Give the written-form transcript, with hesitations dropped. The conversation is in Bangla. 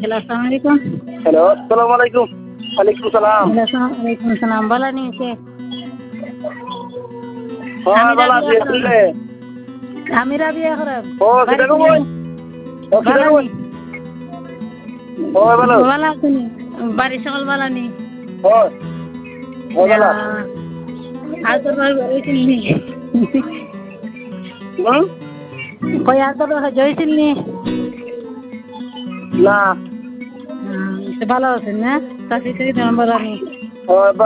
হ্যালো আসসালামু আলাইকুম। হ্যালো আসসালামু আলাইকুম। ওয়ালাইকুম সালাম। হ্যালো ওয়ালাইকুম আসসালাম। ভালো নিয়েছে? হ্যাঁ আমি ভালো রাবিয়া আছি খরম। শুনলে। আমি রাবিয়া খরম। ও বাড়ি সেটা চিনি? কই ও সেটা ভালো কই নি? ও ভালো ভালো আছেনি? বাড়ির সকল ভালো নি? ও ও ভালো আর তোর ভাই হয়েছিল নি? হুম কই আর তোর হয়েছিল নি? না ভালো আছেন না? চাকরি টাকরি তেমন ভালো নি? ও